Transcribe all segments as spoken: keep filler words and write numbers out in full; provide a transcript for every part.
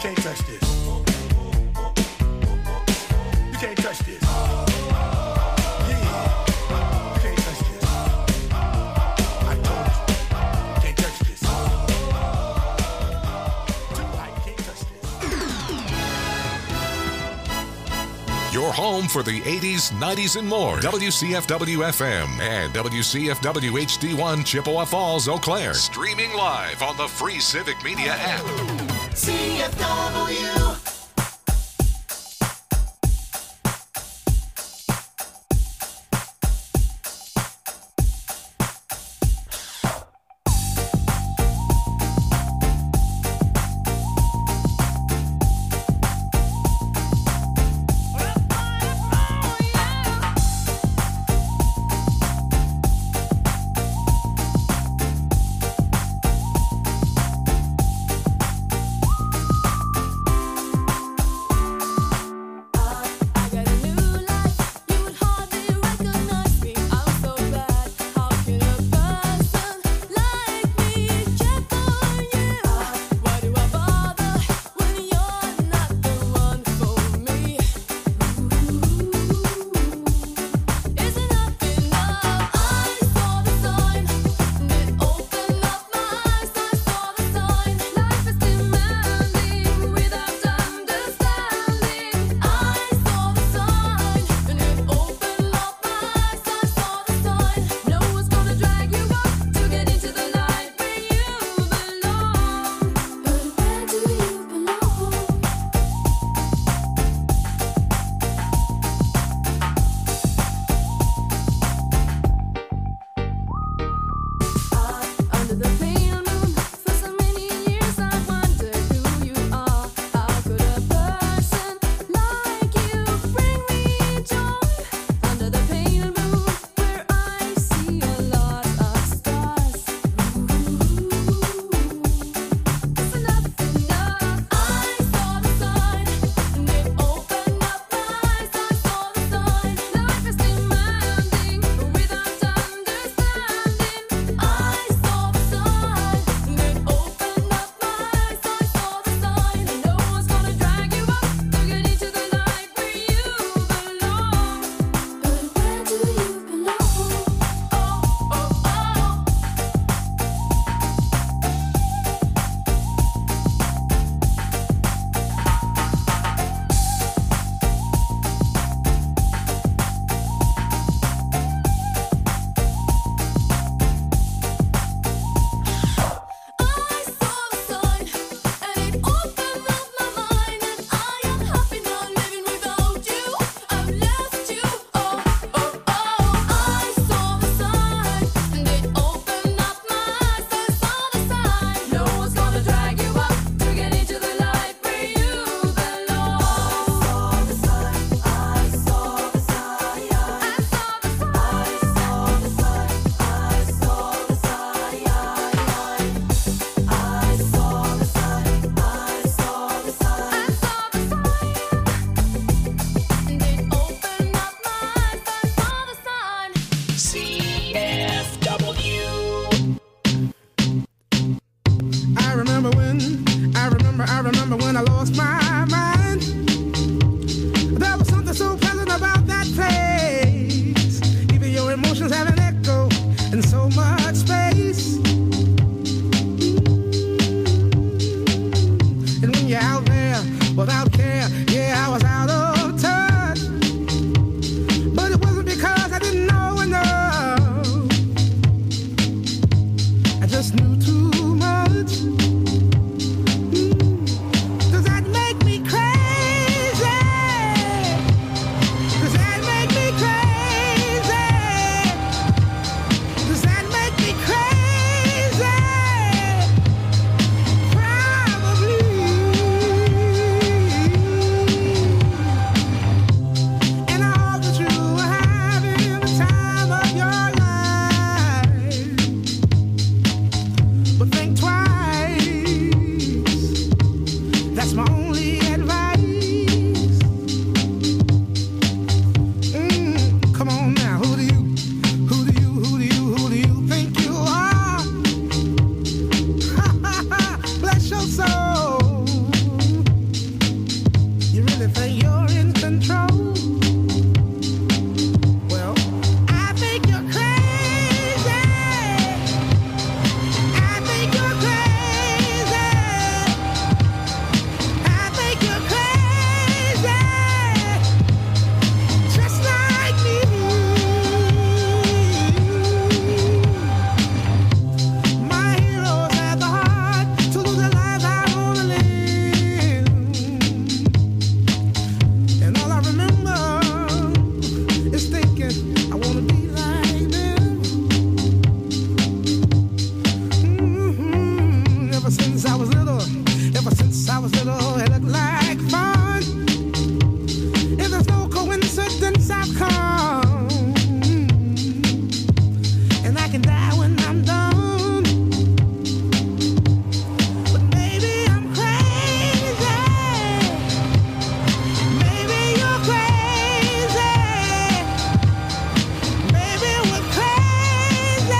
can't touch this. You can't touch this. Yeah, you can't touch this. I told you, you can't touch this. Too high, you can't touch this. Your home for the eighties, nineties, and more. W C F W F M and W C F W H D one Chippewa Falls, Eau Claire. Streaming live on the free Civic Media app. C F W. Just knew too much. Mm. Does that make I was little, ever since I was little, it looked like fun. If there's no coincidence, I've come, and I can die when I'm done. But maybe I'm crazy. Maybe you're crazy. Maybe we're crazy.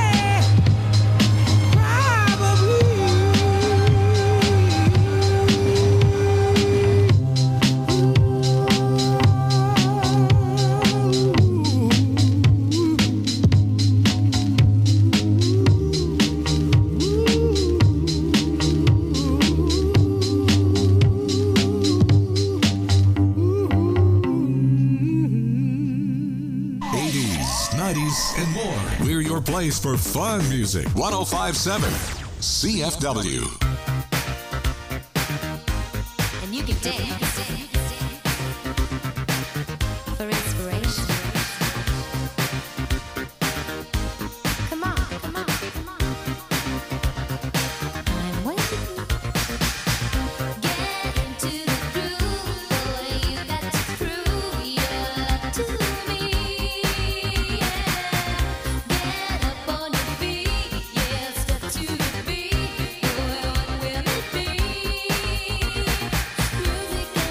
eighties, nineties, and more. We're your place for fun music. one oh five point seven C F W. And you can dance for inspiration. Come on, come on, come on. I'm waiting. Get into the groove, boy. You got to prove your love to me. Get up on your feet, yeah. Step to the beat, boy. What will it be? Music.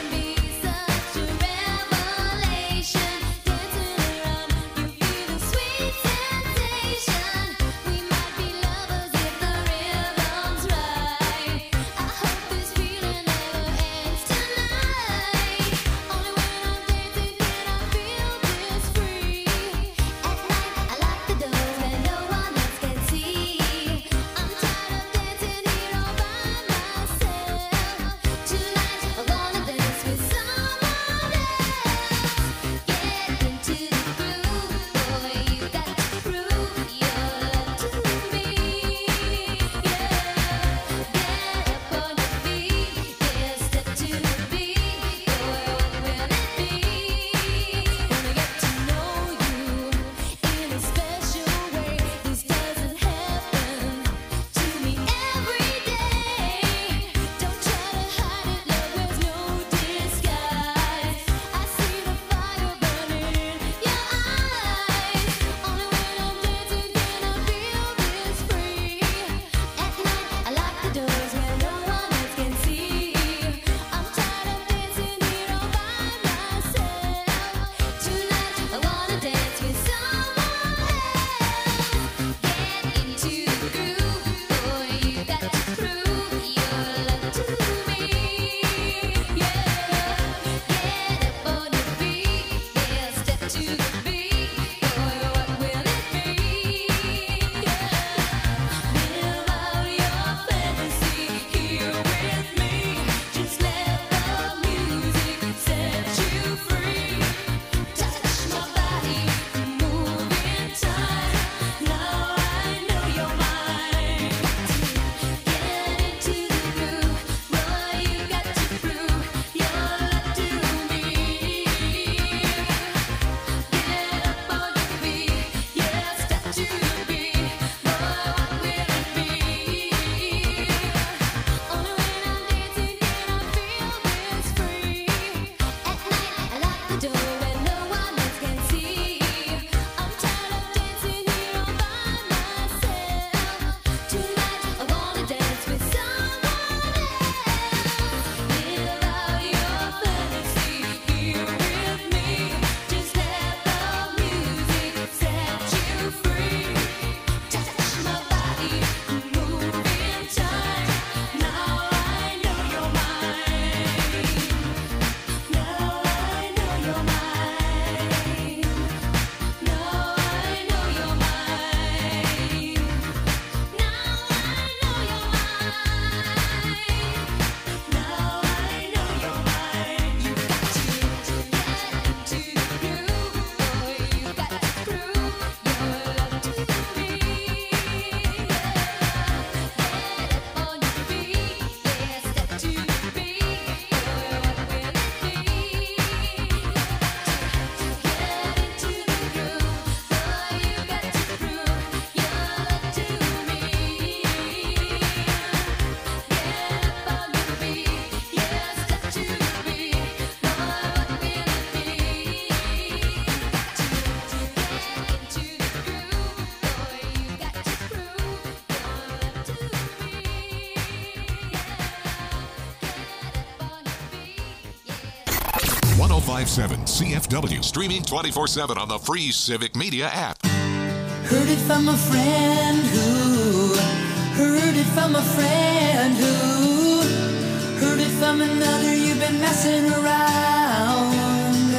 oh five point seven C F W. Streaming twenty-four seven on the free Civic Media app. Heard it from a friend who heard it from a friend who heard it from another. You've been messing around.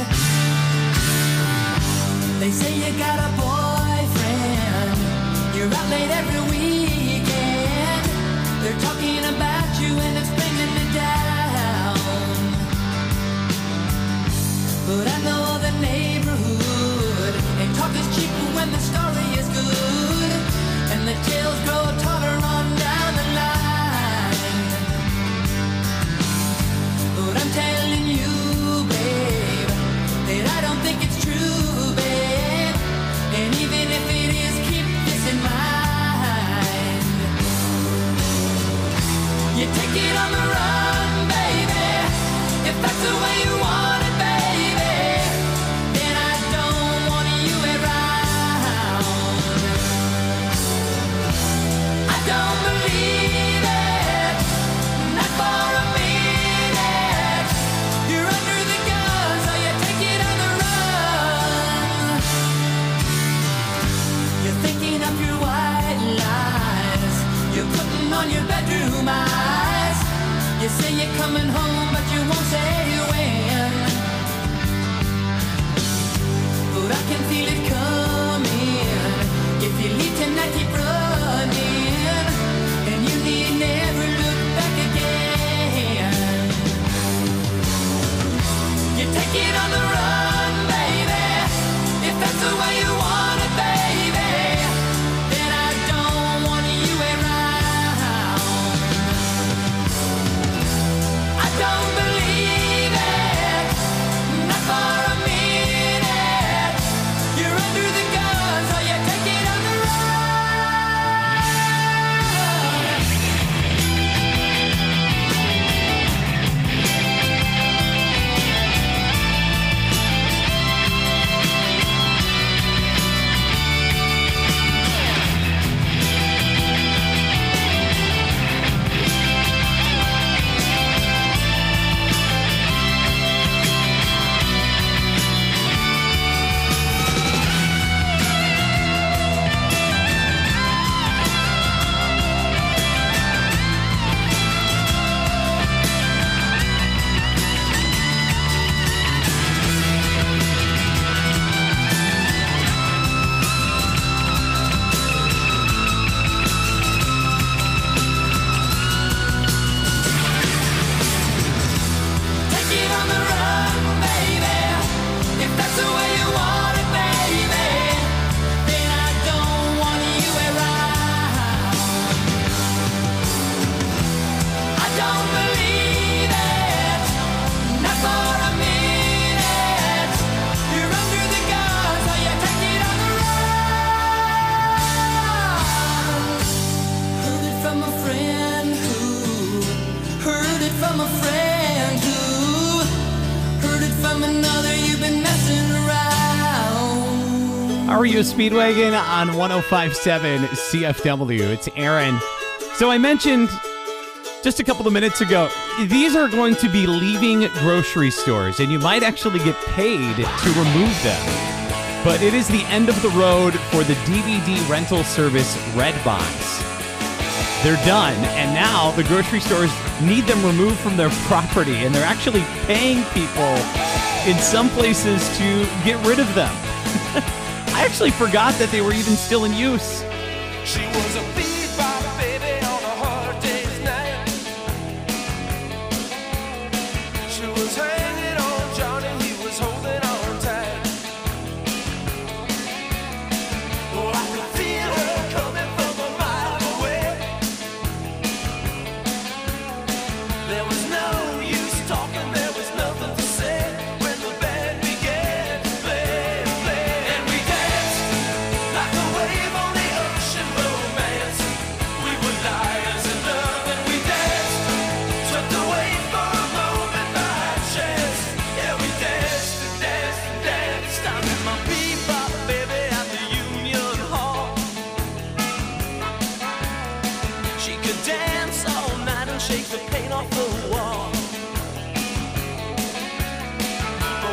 They say you got a boyfriend. You're out late every weekend. They're talking about you and it's bringing me down. But I know the neighborhood, and talk is cheap when the story is good, and the tales grow taller on down the line. But I'm telling you, babe, that I don't think it's true, babe. And even if it is, keep this in mind. You take it on the run, baby, if that's the way you want it, baby. Then I don't want you around. I don't believe it, not for a minute. You're under the gun, so you take it on the run. You're thinking of your white lies. You're putting on your bedroom eyes. You say you're coming home, but you won't say when. But I can feel it coming. If you leave tonight, keep running, and you need never look back again. You take it on the run, baby, if that's the way you want it, baby. Then I don't want you around. I don't believe it, not for a minute. You're under the gun, so you take it on the run. Take it on the run, baby, if that's the way you want it, baby. Then I don't want you around. I don't believe it, not for a minute. You're under the gun, so you take it on the run. Heard it from a friend who heard it from a friend who heard it from another. You've been messing around. How are you, Speedwagon on one oh five point seven C F W? It's Aaron. So I mentioned just a couple of minutes ago, these are going to be leaving grocery stores, and you might actually get paid to remove them. But it is the end of the road for the D V D rental service Redbox. They're done, and now the grocery stores need them removed from their property, and they're actually paying people in some places to get rid of them. I actually forgot that they were even still in use. She was a bebop baby on a hard day's night. She was hanging on Johnny, he was holding on tight. Oh, I could feel her coming from a mile away. There was no use talking, there was nothing to say when the band began to play, play. And we danced like a wave on the ocean, romance. We were liars in love and we danced, swept away for a moment by chance. Yeah, we danced and danced and danced. I met my bebop baby at the Union Hall. She could dance all night and shake the paint off the wall.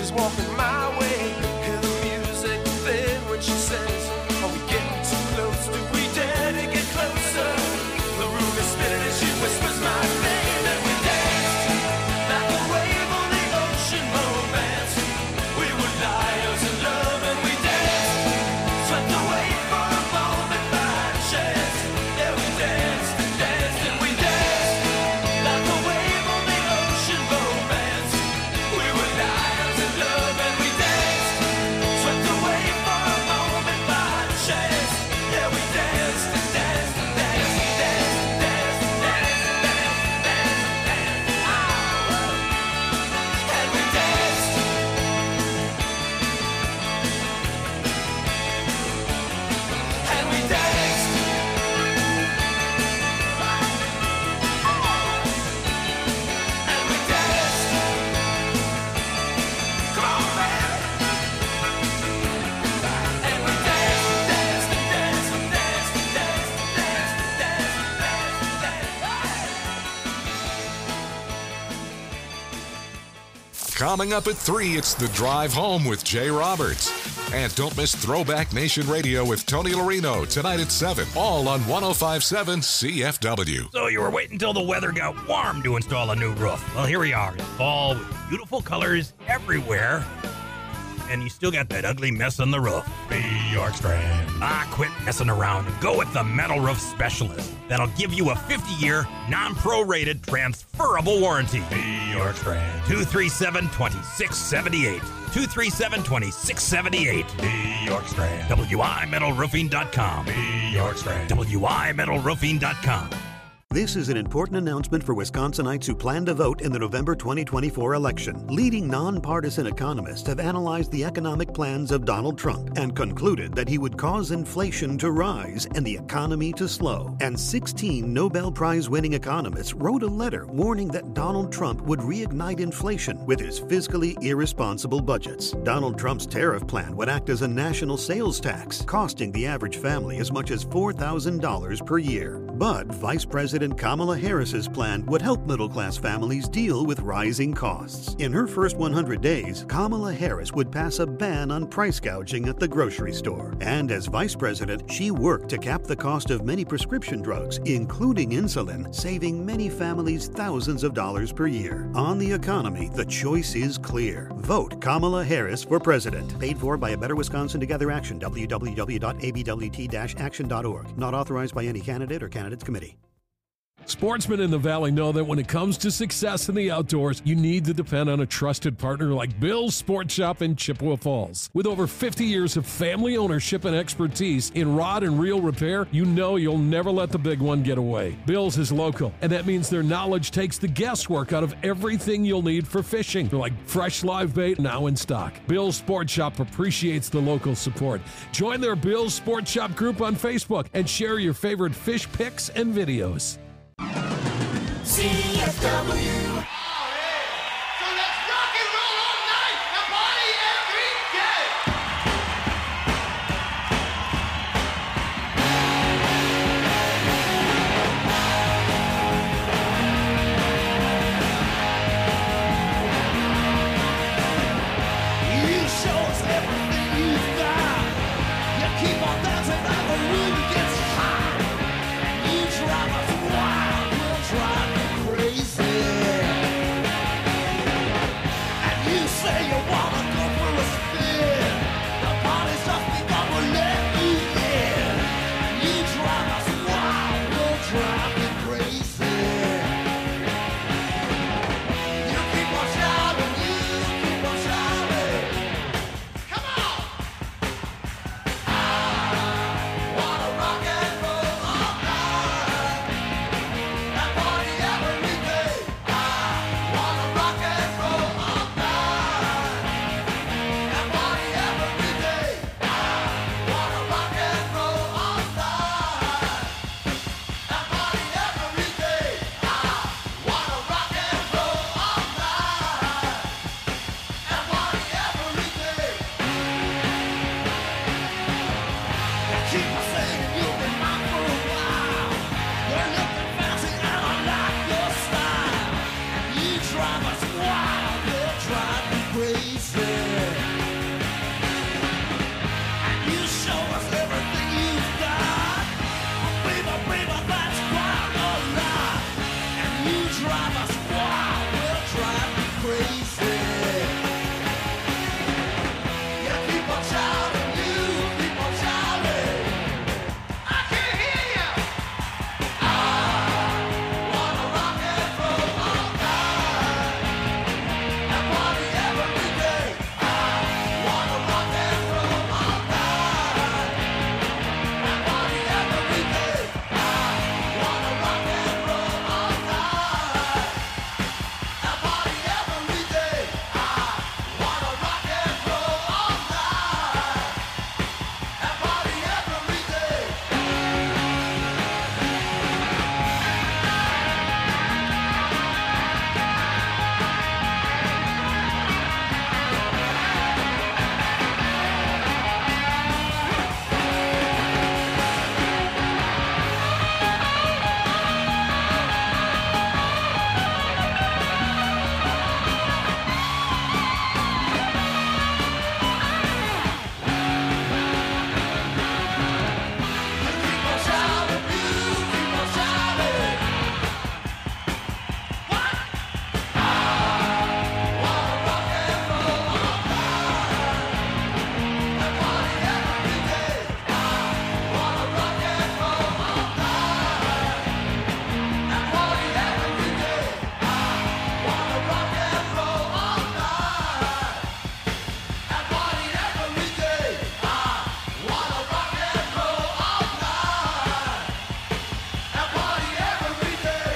is walking my way. Hear the music then when she says, are we getting too close? Do we dare to get closer? The room is spinning as she whispers my name, and we danced like a wave on the ocean. Romance, we were liars in love, and we danced, swept away for a moment by chance. Yeah, we danced and danced and we danced like a wave on the ocean. Romance, we were liars in love, and we danced, swept away for a moment by chance. Yeah, we danced and danced and danced and danced and danced and danced and danced and danced and danced. Oh, and we danced. And we danced. And we danced. Come on, man. And we danced, danced, and danced, and danced, and danced, and danced, and danced, and danced. Coming up at three, it's The Drive Home with Jay Roberts. And don't miss Throwback Nation Radio with Tony Larino tonight at seven, all on one oh five point seven C F W. So you were waiting until the weather got warm to install a new roof. Well, here we are in fall with beautiful colors everywhere. And you still got that ugly mess on the roof. Be York Strand. Ah, quit messing around and go with the Metal Roof Specialist. That'll give you a fifty-year, non-prorated, transferable warranty. Be York Strand. two three seven, two six seven eight. two three seven, two six seven eight. Be York Strand. W I metal roofing dot com. Be York Strand. W I metal roofing dot com. This is an important announcement for Wisconsinites who plan to vote in the November twenty twenty-four election. Leading nonpartisan economists have analyzed the economic plans of Donald Trump and concluded that he would cause inflation to rise and the economy to slow. And sixteen Nobel Prize-winning economists wrote a letter warning that Donald Trump would reignite inflation with his fiscally irresponsible budgets. Donald Trump's tariff plan would act as a national sales tax, costing the average family as much as four thousand dollars per year. But Vice President Kamala Harris's plan would help middle-class families deal with rising costs. In her first one hundred days, Kamala Harris would pass a ban on price gouging at the grocery store. And as vice president, she worked to cap the cost of many prescription drugs, including insulin, saving many families thousands of dollars per year. On the economy, the choice is clear. Vote Kamala Harris for president. Paid for by a Better Wisconsin Together Action, w w w dot a b w t dash action dot org. Not authorized by any candidate or candidates committee. Sportsmen in the Valley know that when it comes to success in the outdoors, you need to depend on a trusted partner like Bill's Sport Shop in Chippewa Falls. With over fifty years of family ownership and expertise in rod and reel repair, you know you'll never let the big one get away. Bill's is local, and that means their knowledge takes the guesswork out of everything you'll need for fishing, like fresh live bait now in stock. Bill's Sport Shop appreciates the local support. Join their Bill's Sport Shop group on Facebook and share your favorite fish pics and videos. C F W. So let's rock and roll all night and party every day. You show us everything you've got. You keep on dancing and the room gets hot. And you drive us wild, we'll drive you crazy. crazy. And you show us everything you've got. Baby, baby, that's quite a lot. And you drive us wild, we'll drive you crazy. You keep on shouting, you keep on shouting. I can't hear you. I wanna rock and roll all night and party every day. I wanna rock and roll all night and party every day. I wanna rock and roll all night and party every day. I wanna rock and roll all night and party every day. Keep on shouting, you keep on shouting. What? I wanna rock and roll all night and party every day. I wanna rock and roll all night and party every day. I wanna rock and roll all night and party every day. I wanna rock and roll all night and party every day.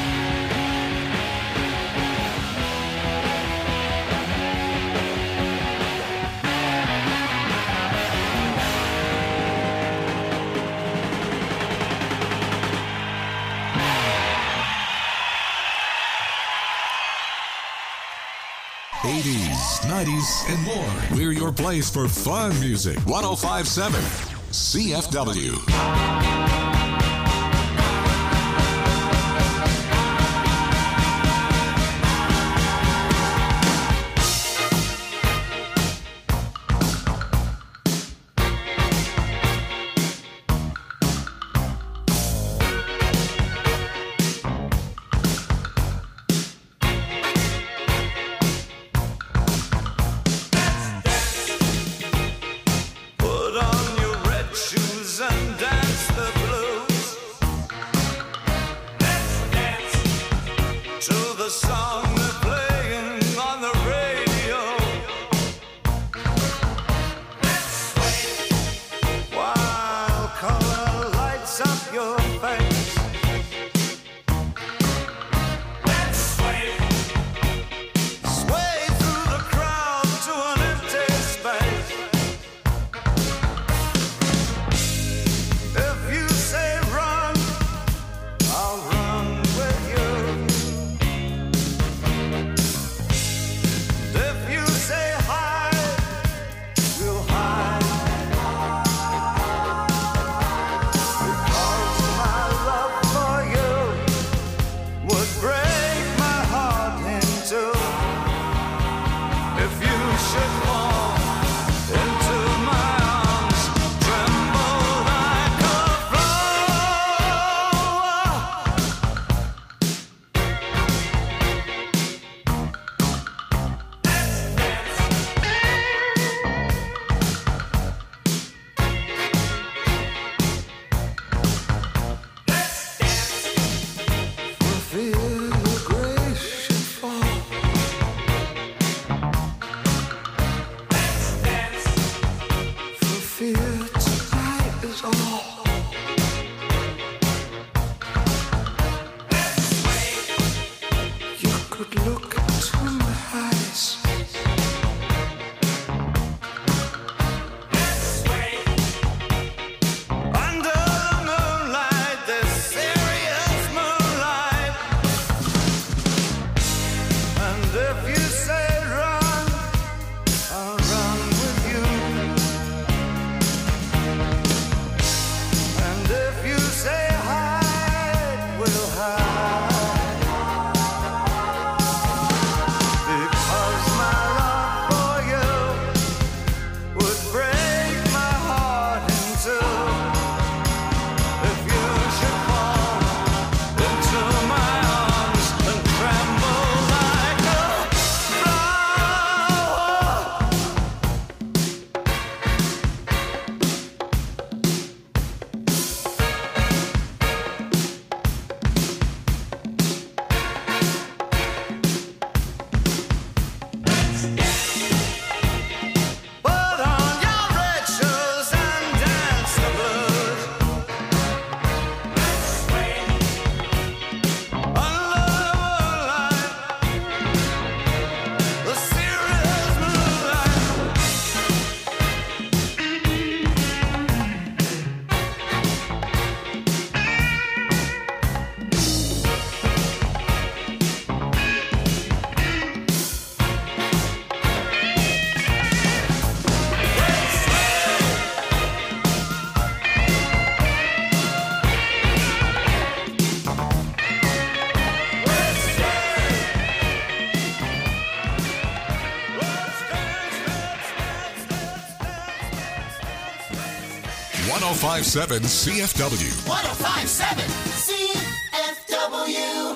eighties, nineties, and more. We're your place for fun music. one oh five point seven C F W. Put on your red shoes and dance the blues. one oh five point seven C F W. one oh five point seven C F W.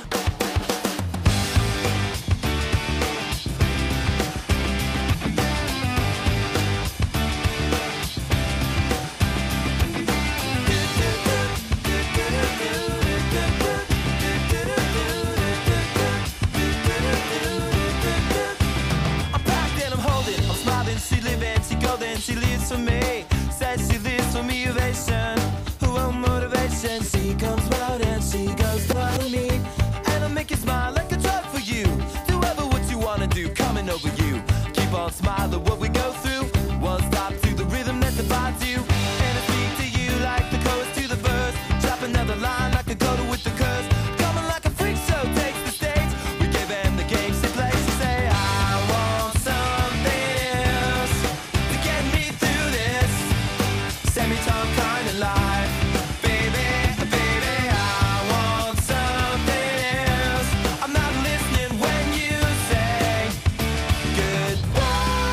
I'm packed and I'm holding, I'm smiling, she living, she golden, she lives for me. Says she lives for me, ovation, her own motivation. She comes round and she goes follow me, and I make you smile like a drug for you. Do ever what you wanna do, coming over you. Keep on smiling what we go through. One stop to the rhythm that defines you, and I speak to you like the chorus to the verse. Drop another line like a coda with the curse. Coming like a freak show takes the stage. We give them the game she plays. She say I want something else to get me through this semi-time kind of life. Baby, baby, I want something else. I'm not listening when you say goodbye.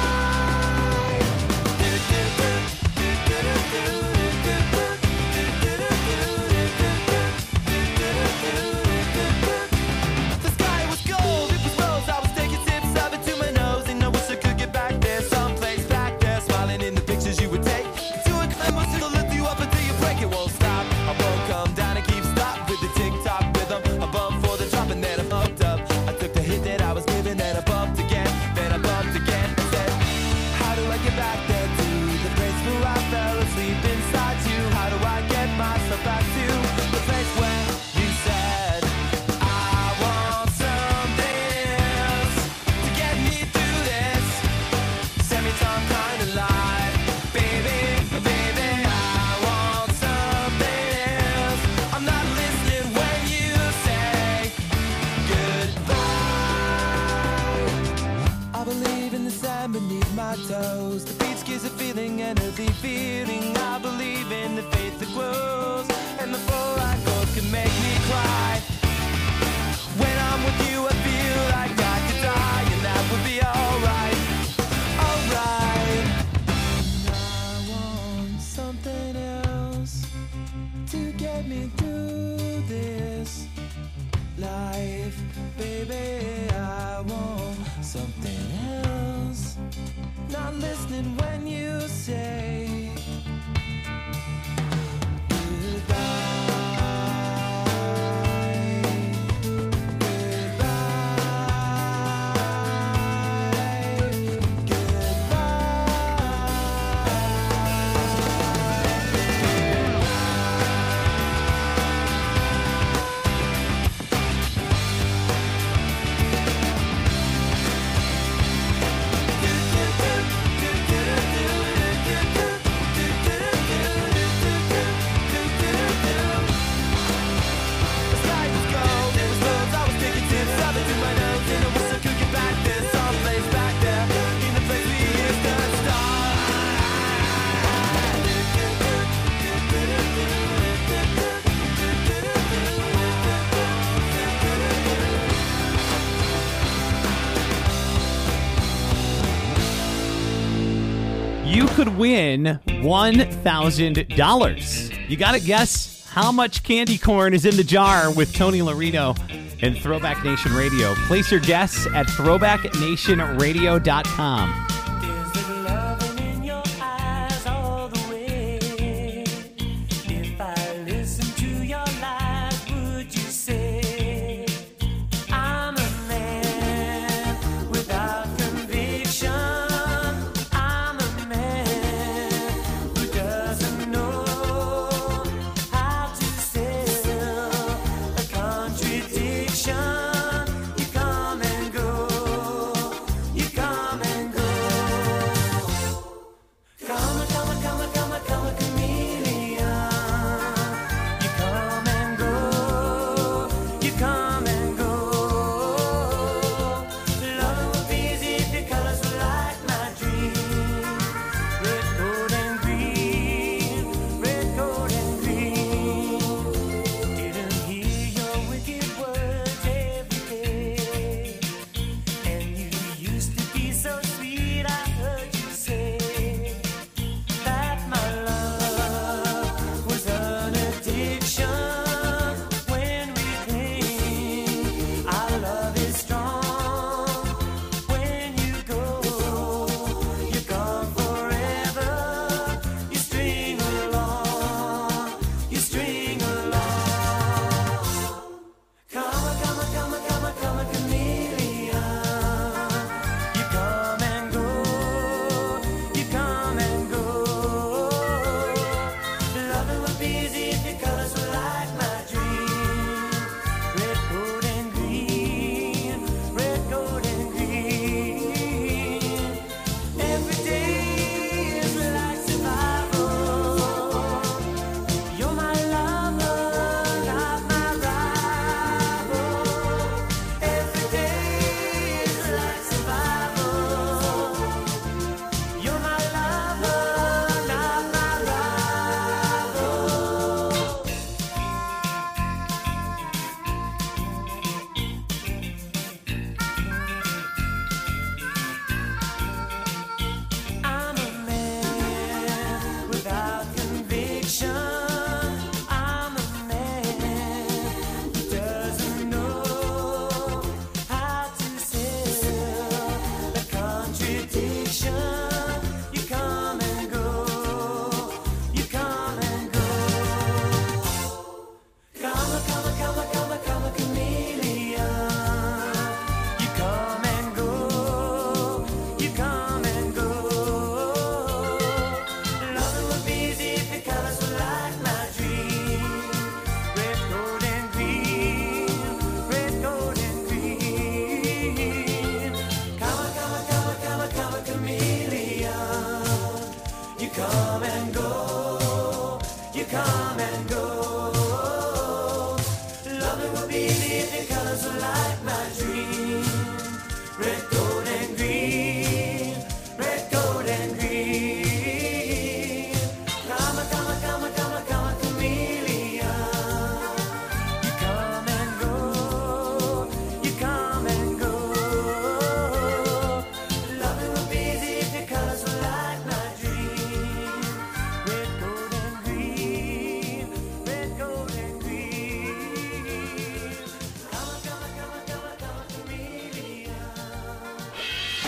The sky was gold, it was rose. I was taking sips of it to my nose, and I wish I could get back there, someplace back there, smiling in the pictures you would take. To a climb, to lift you up until you break, it won't stop. I won't come down and keep stop with the tick-tock rhythm. I bumped for the drop and then I bumped up. I took the hit that I was given, then I bumped again, then I bumped again. I said, how do I get back there to the place where I fell asleep inside you? How do I get myself back to the place where you said I want something else to get me through this semi-time kind of life? Baby, baby, I want something else. I'm not listening when you say goodbye. I believe in the sand beneath my toes. The beach gives a feeling, an earthy feeling. I believe in the faith that grows, and the full light goes can make me cry. When I'm with you, I feel like I could die, and that would be alright, alright. I want something else to get me through this life, baby. I want something else. Not listening when you say You could win one thousand dollars. You got to guess how much candy corn is in the jar with Tony Larino and Throwback Nation Radio. Place your guess at throwback nation radio dot com. Is there loving in your eyes all the way? If I listen to your lies, would you say I'm a man without conviction? I'm a man who doesn't know how to sell a contradiction. You come and go, you come and go.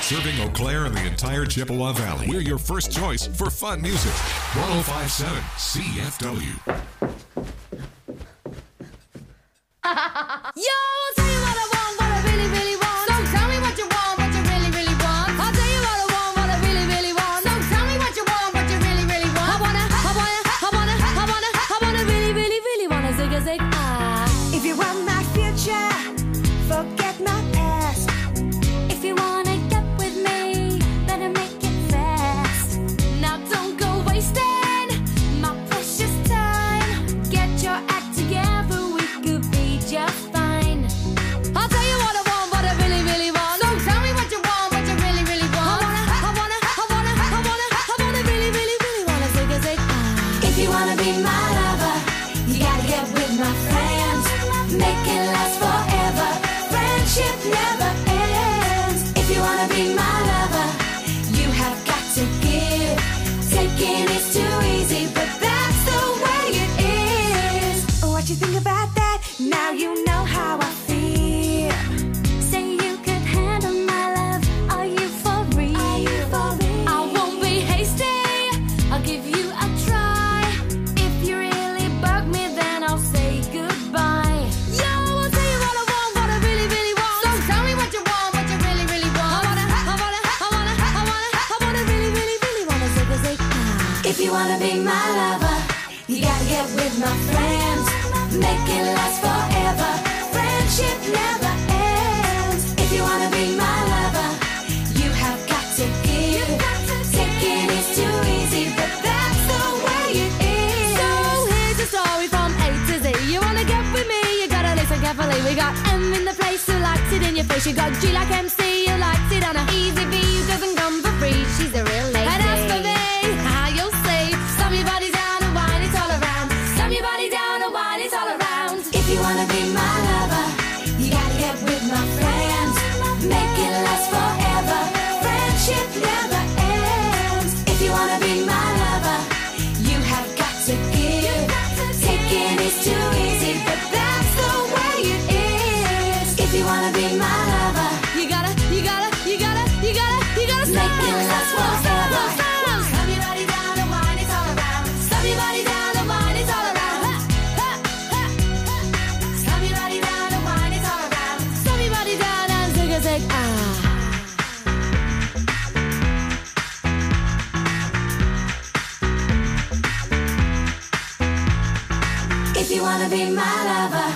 Serving Eau Claire and the entire Chippewa Valley. We're your first choice for fun music. one oh five point seven C F W. Yo, I'll tell you what I want, what I really, really want. So tell me what you want, what you really, really want. I'll tell you what I want, what I really, really want. So tell me what you want, what you really, really want. I wanna, I wanna, I wanna, I wanna, I wanna really, really, really wanna zig a zig ah. If you want my future, forget my past. If you wanna get with me, better make it fast. Now don't go wasting my precious time. Get your act together, we could be just fine. I'll tell you what I want, what I really, really want. So tell me what you want, what you really, really want. I wanna, I wanna, I wanna, I wanna, I wanna really, really, really wanna zig a zig ah. If you wanna be my lover, you gotta get with my friends. Make it last forever. Friendship never ends. If you wanna be my lover, you have got to give. Taking is too easy, but that's the way it is. What you think about that? Now you know how I feel. Say you could handle my love. Are you for real? Are you for real? I won't be hasty. I'll give you a try. If you really bug me, then I'll say goodbye. Yo, I'll tell you what I want, what I really, really want. So tell me what you want, what you really, really want. I wanna, I wanna, I wanna, I wanna, I wanna really, really, really wanna zig a zig ah. If you wanna be my lover, you gotta get with my friends. Make it last forever. Friendship never ends. If you wanna be my lover, you have got to give. Taking is too easy, but that's the way it is. So here's a story from A to Z. You wanna get with me, you gotta listen carefully. We got M in the place who likes it in your face. You got G like M C who likes it on a easy V who doesn't come for free. She's a real lady. And as for me, how you'll see, stomp your body down and wine it all around. Stomp your body down and wine it all around. If you wanna be my lover, you gotta get with my friends. Make it last forever. Friendship never ends. If you wanna be my lover, you have got to give. Taking is too easy, but that's the way it is. If you wanna be my lover, You gotta, you gotta, you gotta, you gotta, you gotta stop. Make it last forever. Stomp your body down and wine it all around. Stomp your body down and wine it all around. Ha, ha, ha, ha. Stomp your body down and wine it all around. Stomp your body down and zig a zig ah. if you wanna be my lover.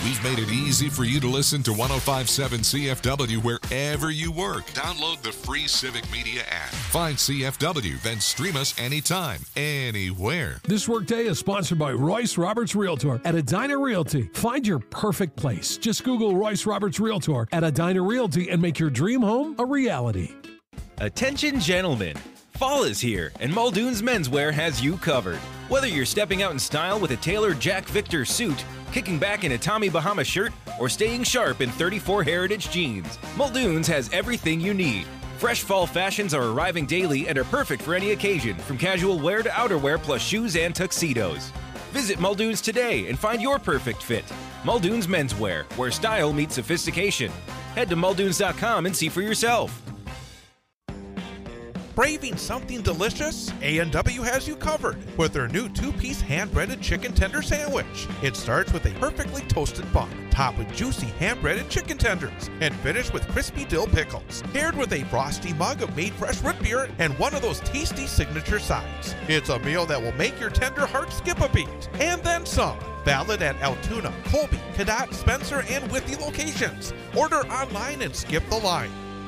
We've made it easy for you to listen to one oh five point seven C F W wherever you work. Download the free Civic Media app. Find C F W, then stream us anytime, anywhere. This workday is sponsored by Royce Roberts Realtor at Edina Realty. Find your perfect place. Just Google Royce Roberts Realtor at Edina Realty and make your dream home a reality. Attention gentlemen, fall is here and Muldoon's Menswear has you covered. Whether you're stepping out in style with a tailored Jack Victor suit, kicking back in a Tommy Bahama shirt, or staying sharp in thirty-four Heritage jeans, Muldoon's has everything you need. Fresh fall fashions are arriving daily and are perfect for any occasion, from casual wear to outerwear plus shoes and tuxedos. Visit Muldoon's today and find your perfect fit. Muldoon's Menswear, where style meets sophistication. Head to muldoons dot com and see for yourself. Craving something delicious? A and W has you covered with their new two-piece hand-breaded chicken tender sandwich. It starts with a perfectly toasted bun, topped with juicy hand-breaded chicken tenders, and finished with crispy dill pickles, paired with a frosty mug of made fresh root beer and one of those tasty signature sides. It's a meal that will make your tender heart skip a beat, and then some. Valid at Altoona, Colby, Cadott, Spencer, and Whitney locations. Order online and skip the line.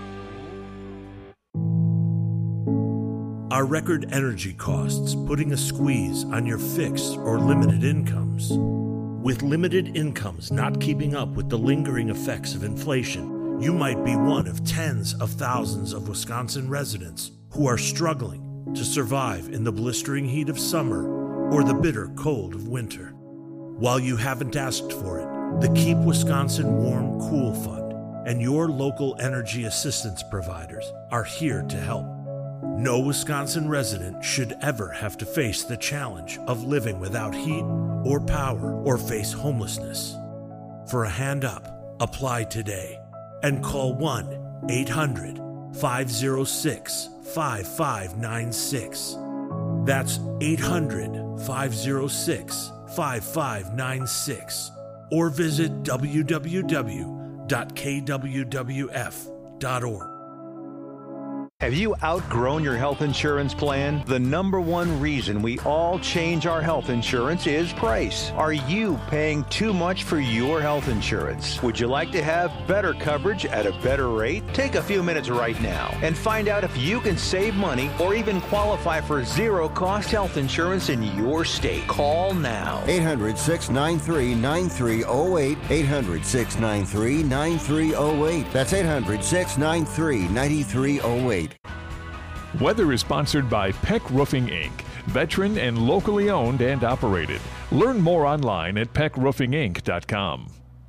Are record energy costs putting a squeeze on your fixed or limited incomes? With limited incomes not keeping up with the lingering effects of inflation, you might be one of tens of thousands of Wisconsin residents who are struggling to survive in the blistering heat of summer or the bitter cold of winter. While you haven't asked for it, the Keep Wisconsin Warm Cool Fund and your local energy assistance providers are here to help. No Wisconsin resident should ever have to face the challenge of living without heat or power or face homelessness. For a hand up, apply today and call one eight hundred five oh six five five nine six. That's eight hundred five oh six five five nine six or visit w w w dot k w w f dot org. Have you outgrown your health insurance plan? The number one reason we all change our health insurance is price. Are you paying too much for your health insurance? Would you like to have better coverage at a better rate? Take a few minutes right now and find out if you can save money or even qualify for zero-cost health insurance in your state. Call now. eight hundred six nine three nine three zero eight. eight hundred six nine three nine three zero eight. That's eight hundred six nine three nine three zero eight. Weather is sponsored by Peck Roofing, Incorporated, veteran and locally owned and operated. Learn more online at peck roofing inc dot com.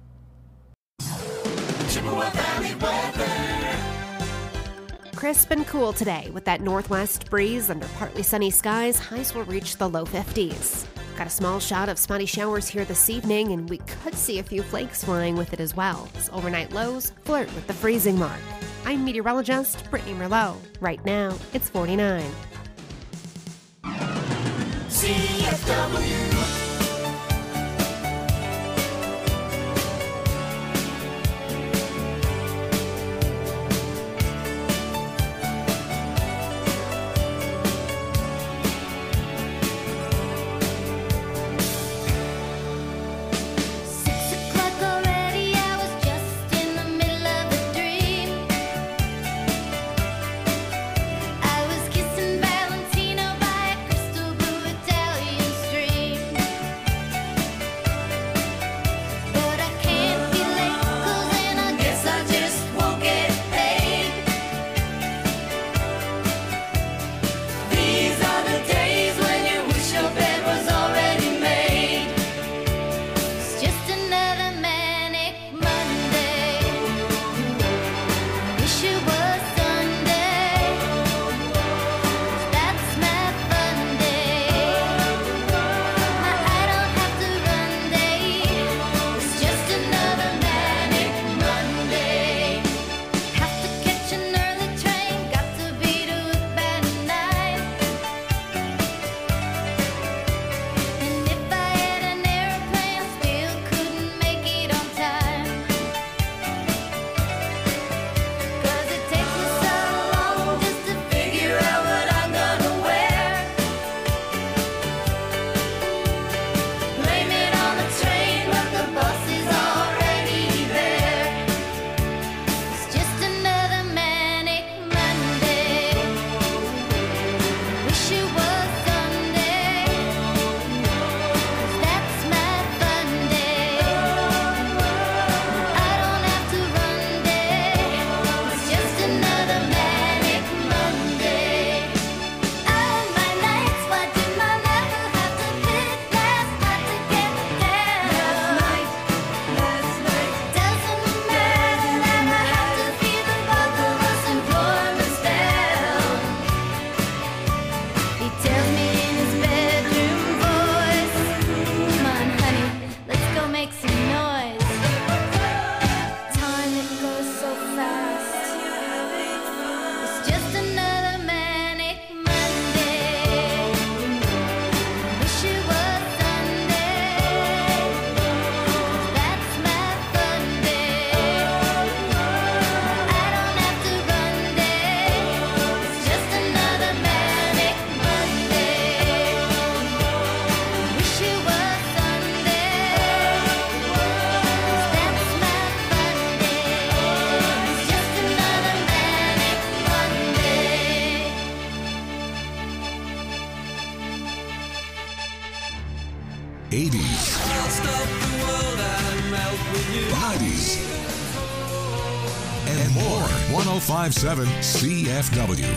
Chippewa Valley weather. Crisp and cool today with that northwest breeze under partly sunny skies. Highs will reach the low fifties. Got a small shot of spotty showers here this evening, and we could see a few flakes flying with it as well. As overnight lows flirt with the freezing mark. I'm meteorologist Brittany Merlot. Right now, it's forty-nine. C F W. Valentino by a crystal blue Italian stream. eighties. I'll stop the world and melt with you. nineties. And more. one oh five point seven C F W.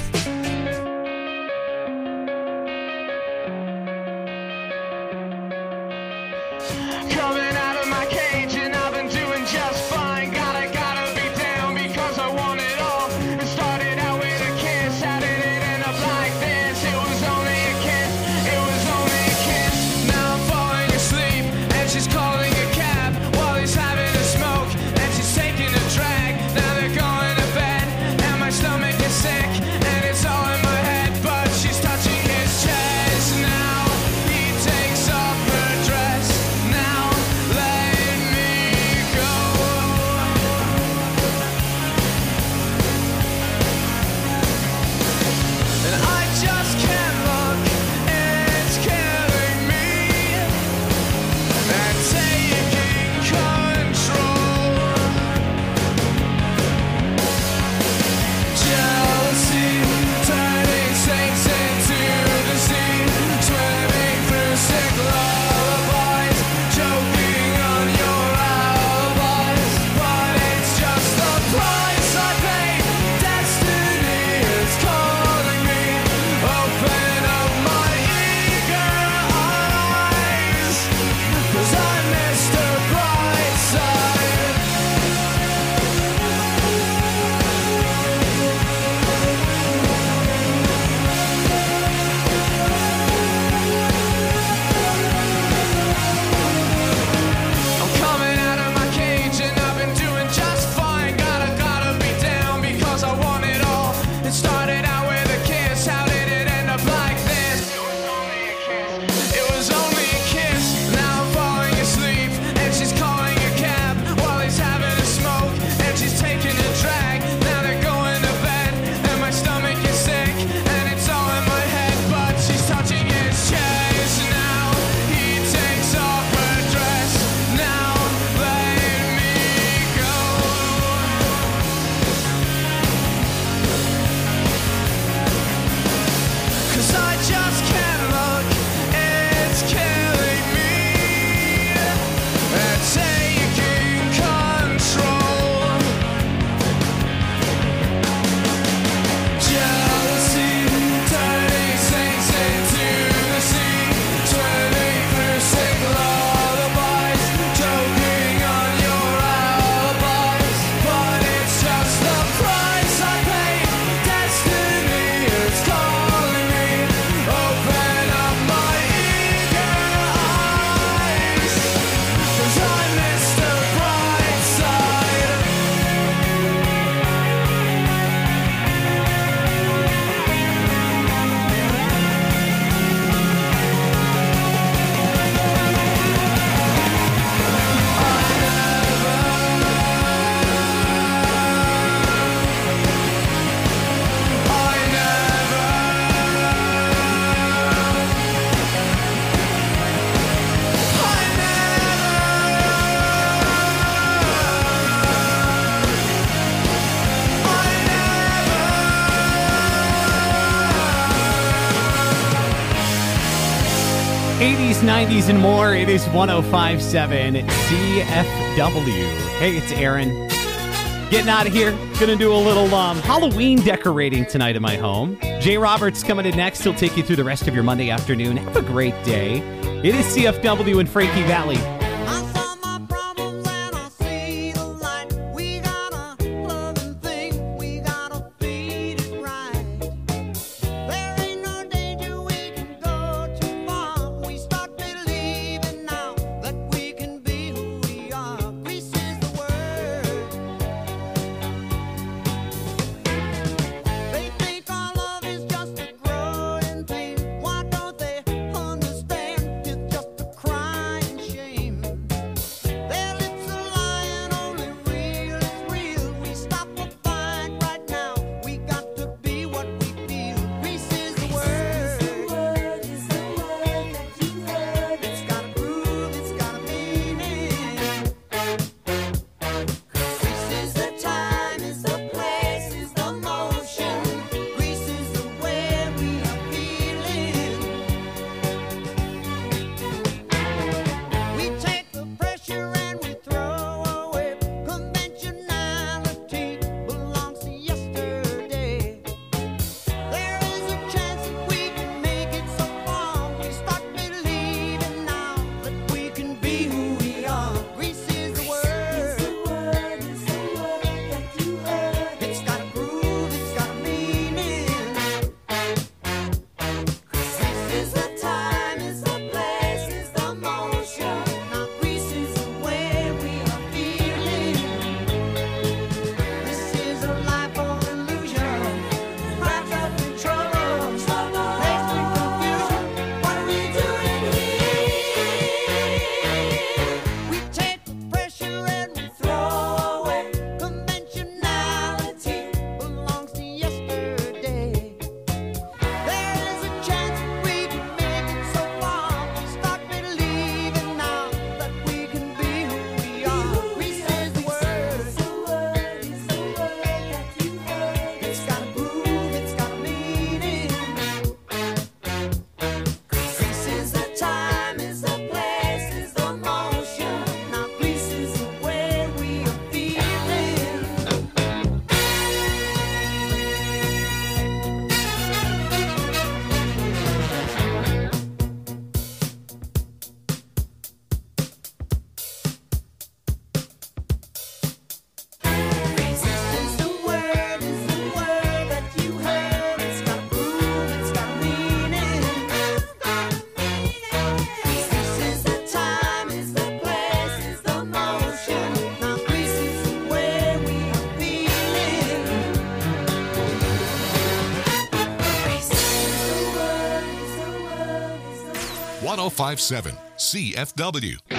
Coming out of my cage and I've been doing just fine. Gotta, gotta be down because I want it all. It started out with a kiss. How did it end up like this? It was only a kiss. It was only a kiss. Now I'm falling asleep and she's calling a cab while he's having a smoke and she's taking a drag. Now they're going to bed and my stomach is sick and it's all in my head, but she's touching his chest. Now he takes off her dress. Now let me go. And I just can't look, it's killing me. And taking control. Jealousy, turning saints into the sea. Swimming through sick lullabies, choking on your alibis. But it's just the price I pay. Destiny is calling me. Open up my eager eyes, 'cause I missed the bright side. I'm coming out of my cage and I've been doing just fine. Gotta, gotta be down because I want it all. It started out with a kiss. How did it end up like this? It was only a kiss. It was only a kiss. Now I'm falling asleep and she's calling a cab while he's having a smoke and she's taking a drag. Now they're going to bed and my stomach is sick and it's all in my head, but she's touching his chest. Now he takes off her dress. Now let me go. 'Cause I just can't look, it's killing me. And taking control. Jealousy, turning saints into the sea. Swimming through sick lullabies, choking on your alibis. But it's just the price I pay. Destiny is calling me. Open up my eager eyes, 'cause I missed the bright side. eighties, nineties, and more. It is one oh five point seven C F W. Hey, it's Aaron. Getting out of here. Gonna do a little um, Halloween decorating tonight in my home. Jay Roberts coming in next. He'll take you through the rest of your Monday afternoon. Have a great day. It is C F W in Frankie Valley. Why don't they understand? It's just a crying shame. oh five seven C F W.